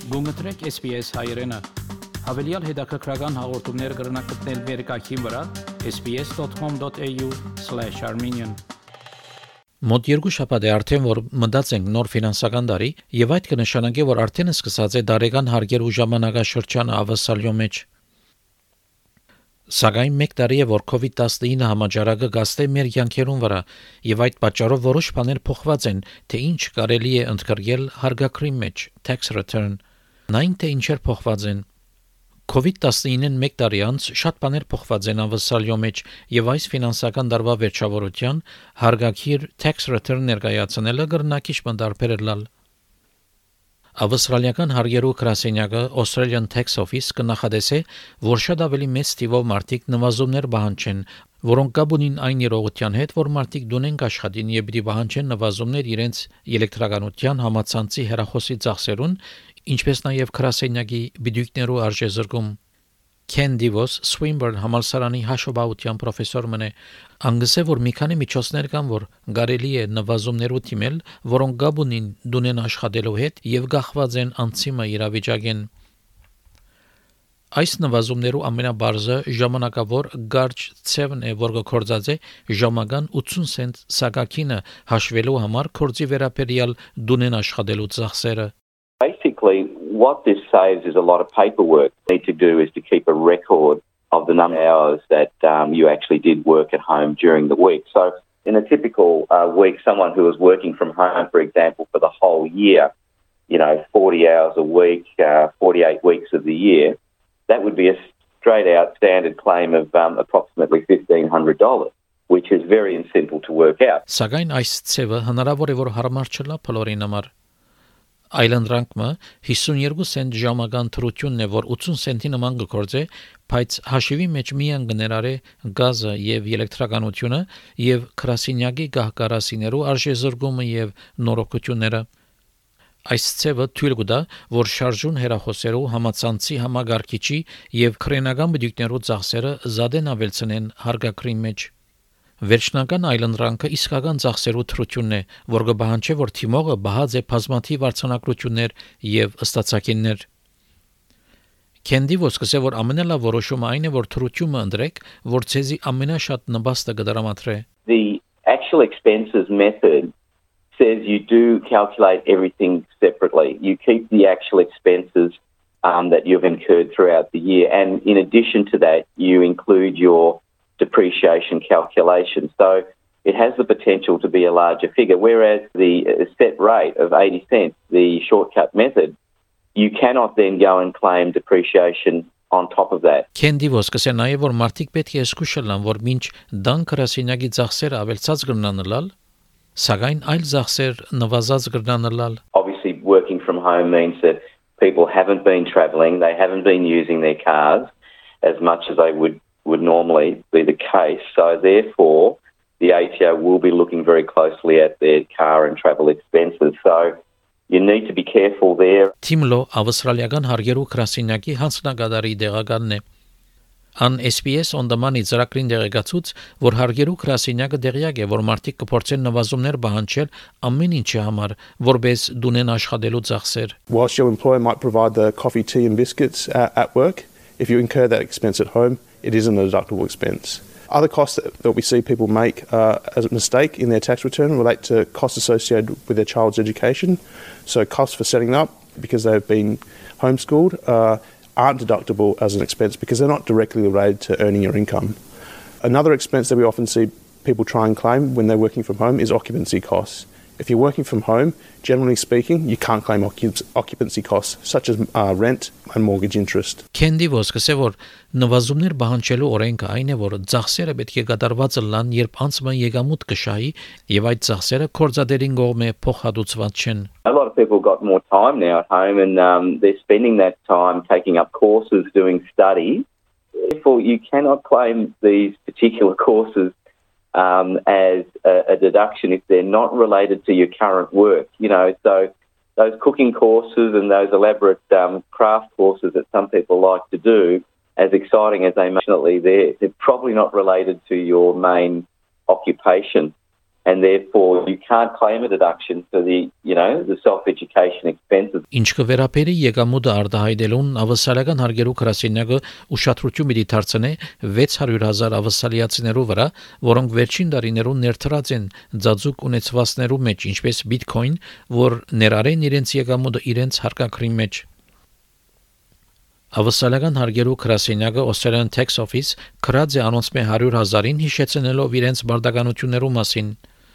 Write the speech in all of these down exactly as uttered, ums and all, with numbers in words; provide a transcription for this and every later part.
Գումտրեք S B S հայերեն։ Հավելյալ հետաքրքրական հաղորդումներ կգրնակցնել վերկայքին վրա s b s dot com dot a u slash armenian Մոտ երկու շաբաթ է արդեն որ մտած ենք նոր ֆինանսական տարի եւ այդ կնշանակի որ արդեն սկսած է դարեգան հարգեր ու ժամանակաշրջանը ավասալյո մեջ Սակայն մեկ տարի է որ COVID nineteen համաճարակը գաստե մեր յանքերուն վրա եւ այդ պատճառով որոշ բաներ փոխված են թե ինչ կարելի է ընդգրկել հարգակրի մեջ tax return Նայն թե ինչեր փոխված են COVID nineteen-ին մեկ տարի անց շատ բաներ փոխված են ավասալյո մեջ եւ այս ֆինանսական տարվա վերջավորության հարգակիր tax return ներկայացնելը կրնակիչ մտարբերել Ավստրալիական հարգերու գրասենյակը Australian Tax Office կնախադեսե, որ շատ ավելի մեծ թիվով մարդիկ նվազումներ բանջեն, որոնք կապունին այն իրողության հետ, որ մարդիկ դունեն աշխատին եւ պիտի բանջեն նվազումներ իրենց էլեկտրականության համացանցի հեռախոսի ծախսերուն, ինչպես նաեւ գրասենյակի բիդույքներու արժեզրկում Ken Divos Swinburne համալսարանի հաշվաբանության պրոֆեսոր մնե անգսե որ մի քանի միջոցներ կան որ կարելի է նվազումներու թիմել որոնք գաբունին դունեն աշխատելու հետ եւ գախված են անցիմը իրավիճակեն Այս նվազումներու ամենաբարձը ժամանակավոր Garch seven է որ գործած է ժամական ութսուն սենտ սակակինը հաշվելու համար կորձի վերաբերյալ դունեն աշխատելու ծախսերը Basically, what this saves is a lot of paperwork. What you need to do is to keep a record of the number of hours that um, you actually did work at home during the week. So in a typical uh, week, someone who was working from home, for example, for the whole year, you know, forty hours a week, uh, forty-eight weeks of the year, that would be a straight-out standard claim of um, approximately fifteen hundred dollars, which is very simple to work out. Սակայն այս ծևը հնարավոր է որ հարմար չլա բոլորին համար Island Rank-ը fifty-two սենտ ժամական թրությունն է, որ ութսուն սենտի նման գործե, բայց հաշիվի մեջ միան կներառե գազը եւ էլեկտրականությունը եւ քրասինյակի գահկարասիներու արժեզրկումը եւ նորոգությունները։ Այս ծևը թույլ կտա, որ շարժուն հեռախոսերու համացանցի համագարկիչի եւ քրենական բդիկներու ծախսերը զադեն ավելցնեն հարգակրի մեջ։ Վերջնական Island Rank-ը իսկական ծախսերու թրությունն է, որ կբահանջի որ թիմողը բահած է բազմաթիվ արձանագրություններ եւ ըստացակիններ։ Քենդի ոսկսե որ ամենալավ որոշումը այն է որ թրությունը ընդրեք, որ ցեզի ամենաշատ նպաստը կդրամատրե։ The actual expenses method says you do calculate everything separately. You keep the actual expenses um, that you've incurred throughout the year and in addition to that you include your depreciation calculation. So it has the potential to be a larger figure, whereas the set rate of eighty cents, the shortcut method, you cannot then go and claim depreciation on top of that. Քենդի ոսկսե նաև որ մարդիկ պետք է զգուշանան, որ մինչ դան քրասենյակի ծախսերը ավելցած կգնանալալ, սակայն այլ ծախսեր նվազած կգնանալալ. Obviously working from home means that people haven't been travelling, they haven't been using their cars as much as they would would normally be the case. So therefore, the A T O will be looking very closely at their car and travel expenses. So you need to be careful there. Timlo ավստրալիական հարգերու քրասենյակի հանձնագետարի դեղականն է։ An S B S on demand-ի ծրագրին դեղեկացուց, որ հարգերու քրասենյակը դեղյակ է, որ մարդիկ կփորձեն նվազումներ բանջել ամեն ինչի համար, որպես դունեն աշխատելու ծախսեր։ Whilst your employer might provide the coffee, tea and biscuits at, at work, if you incur that expense at home, it isn't a deductible expense. Other costs that, that we see people make uh, as a mistake in their tax return relate to costs associated with their child's education. So costs for setting up because they've been homeschooled uh, aren't deductible as an expense because they're not directly related to earning your income. Another expense that we often see people try and claim when they're working from home is occupancy costs. If you're working from home, generally speaking, you can't claim occupancy costs such as uh, rent and mortgage interest. Քենդի ոսկսե որ նվազումներ բանջելու օրենքը այն է որ ծախսերը պետք է կատարված լան երբ անցումը եկամուտ կշահի եւ այդ ծախսերը կորզադերին կողմէ փոխհատուցված չեն. A lot of people got more time now at home and um, they're spending that time taking up courses, doing study. Therefore, you cannot claim these particular courses Um, as a, a deduction if they're not related to your current work. You know, so those cooking courses and those elaborate um, craft courses that some people like to do, as exciting as they may be, they're, they're probably not related to your main occupation. and therefore you can't claim a deduction for the, you know, the self-education expenses. Ինչ կվերապերի եկամուտը արտահայտելուն ավասալական հարգերու գրասենյակը ուշադրություն պիտի դարձնի վեց հարյուր հազար ավասալիացիներու վրա, որոնք վերջին տարիներուն ներդրած են ծածուկ ունեցվածներու մեջ, ինչպես Bitcoin, որ ներառեն իրենց եկամուտը իրենց հարկակրի մեջ։ Ավասալական հարգերու գրասենյակը Australian Tax Office քրած է անոնց մե հարյուր հազարին հիշեցնելով իրենց բարդականություններու մասին։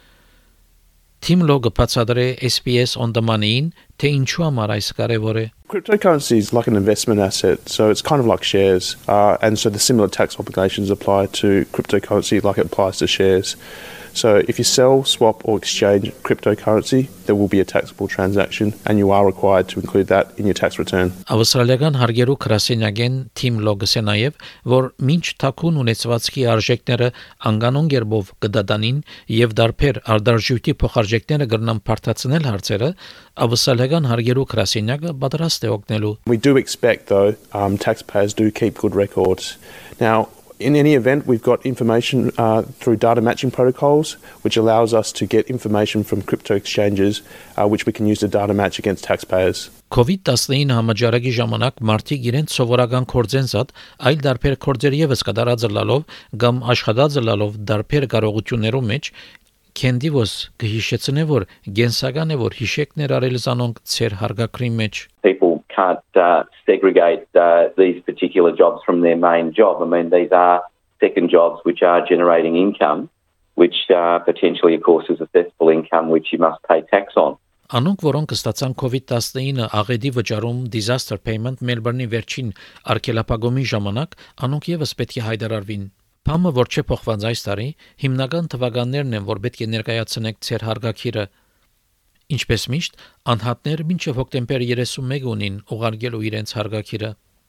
Tim Log բացատրե S B S on the Money-ին, թե ինչու համար այս կարևոր է։ Cryptocurrency is like an investment asset, so it's kind of like shares, uh, and so the similar tax obligations apply to cryptocurrency like it applies to shares. So if you sell, swap or exchange cryptocurrency, there will be a taxable transaction and you are required to include that in your tax return. Ավստրալիական հարգերու գրասենյակեն Tim Logը նաև, որ մինչ թաքուն ունեցվածքի արժեքները անգանոն գերբով կդադանին եւ դարբեր արտարժույթի փոխարժեքները կգրնան բարդացնել հարցերը, ավստրալիական հարգերու գրասենյակը պատրաստ է օգնելու։ We do expect though, um, taxpayers do keep good records. Now, in any event, we've got information uh, through data matching protocols, which allows us to get information from crypto exchanges, uh, which we can use to data match against taxpayers. COVID nineteen համաճարակի ժամանակ մարդիկ իրենց սովորական կորձեն զատ այլ դարբեր կորձեր եւս կդարածլալով կամ աշխատածլալով դարբեր կարողություններով մեջ Քենդիվոս կհիշեցնե որ գենսական է որ հիշեկներ արել զանոնք ծեր հարգակրի մեջ People can't uh, segregate uh, these particular jobs from their main job. I mean, these are second jobs which are generating income, which uh, potentially, of course, is assessable income which you must pay tax on. Անոնք որոնք ստացան COVID nineteen աղետի վճարում disaster payment Մելբուրնի վերջին արգելափակումի ժամանակ, անոնք եւս պետք է հայտարարվին։ Փամը որ չէ փոխված այս տարի, հիմնական թվականներն են, որ պետք է ներկայացնեք ծեր հարգակիրը։ Ինչպես միշտ, անհատներ մինչև հոկտեմբեր երեսունմեկ ունին ուղարկելու իրենց հարգակիրը։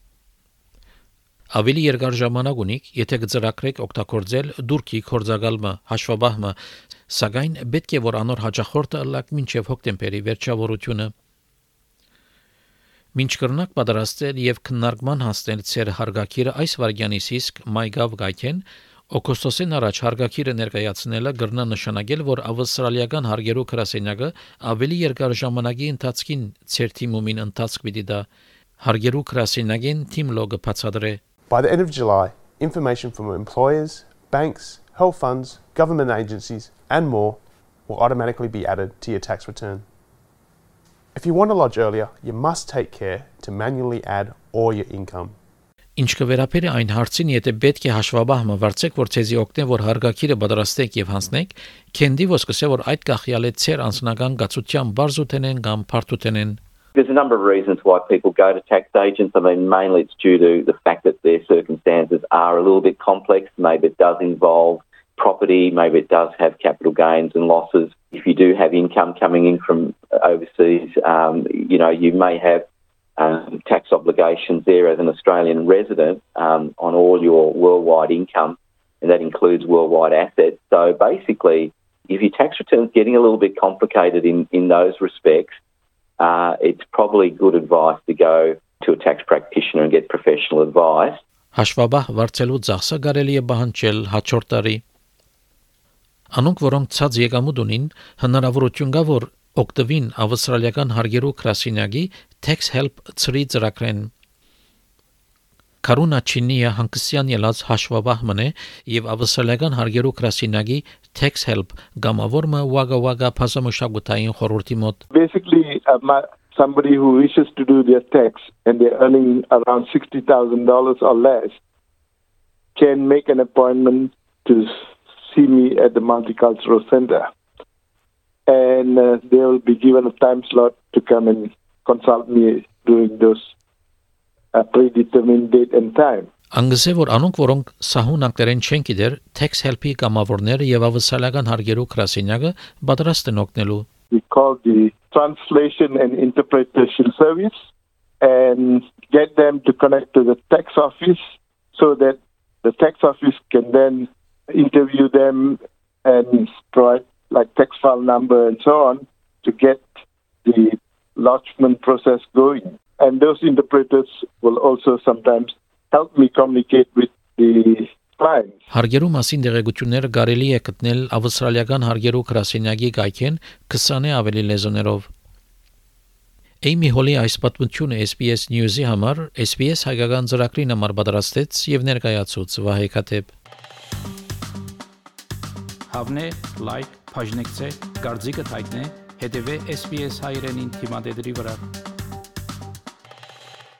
Ավելի երկար ժամանակ ունիք, եթե կձրակրեք օգտագործել դուրքի կորձակալմը, հաշվաբահմը, սակայն պետք է որ անոր հաջախորդը ըլլակ մինչև հոկտեմբերի վերջավորությունը։ Մինչ կրնակ պատրաստել եւ քննարկման հասնել ծեր հարգակիրը այս վարյանից իսկ MyGov գայքեն օգոստոսին առաջ հարգակիրը ներկայացնելը կրնա նշանակել, որ ավստրալիական հարգերու գրասենյակը ավելի երկար ժամանակի ընթացքին ծեր թիմումին ընթացք պիտի դա հարգերու գրասենյակին Tim Logը բացատրե By the end of July, information from employers, banks, health funds, government agencies and more will automatically be added to your tax return. If you want to lodge earlier, you must take care to manually add all your income. Ինչ կվերապերի այն հարցին, եթե պետք է հաշվաբահը վարձեք, որ ցեզի օգնե, որ հարգակիրը պատրաստեք եւ հանձնեք, Քենդիվոս կսե որ այդ գախյալը ծեր անձնական գացության բարձուտենեն կամ բարդուտենեն There's a number of reasons why people go to tax agents. I mean, mainly it's due to the fact that their circumstances are a little bit complex. Maybe it does involve property, maybe it does have capital gains and losses. If you do have income coming in from overseas, um, you know, you may have um, tax obligations there as an Australian resident um, on all your worldwide income, and that includes worldwide assets. So basically, if your tax return's getting a little bit complicated in, in those respects, uh, it's probably good advice to go to a tax practitioner and get professional advice. Հաշվաբահ վարձելու ծախսը կարելի է պահանջել հաջորդ տարի։ Անոնք որոնք ցած եկամուտ ունին, հնարավորություն կա որ օգտվին ավստրալիական հարգերու գրասենյակի Tax Help ծրի ծրագրեն։ Կարունա Չինիա հանգստյան ելած հաշվաբահ մնե եւ ավստրալիական հարգերու գրասենյակի Tax Help գամավորը Wagga Wagga փասամշակութային խորհրդի մոտ։ Basically, uh, my, somebody who wishes to do their tax and they're earning around sixty thousand dollars or less can make an appointment to see me at the Multicultural Center. And uh, they will be given a time slot to come and consult me during those uh, predetermined date and time. Անգսե որ անոնք որոնք սահուն անգլերեն չեն գիտեր Tax Help-ի կամավորները եւ ավսալական հարգերու գրասենյակը պատրաստ են օգնելու։ We call the Translation and Interpretation Service and get them to connect to the tax office so that the tax office can then interview them and provide like tax file number and so on to get the lodgement process going. And those interpreters will also sometimes help me communicate with the fine. Հարգերու մասին դեղեցությունները կարելի է գտնել ավստրալիական հարգերու գրասենյակի գայքեն քսանը ավելի լեզուներով։ Էյմի Հոլի այս պատմությունը S B S News-ի համար S B S հայկական ծրագրին համար պատրաստեց եւ ներկայացուց Վահե Կատեփ։ Հավնե, լայք, բաժնեկցե, դարձիկը թայտնե, հետեւե S B S հայրենին թիմադեդի վրա։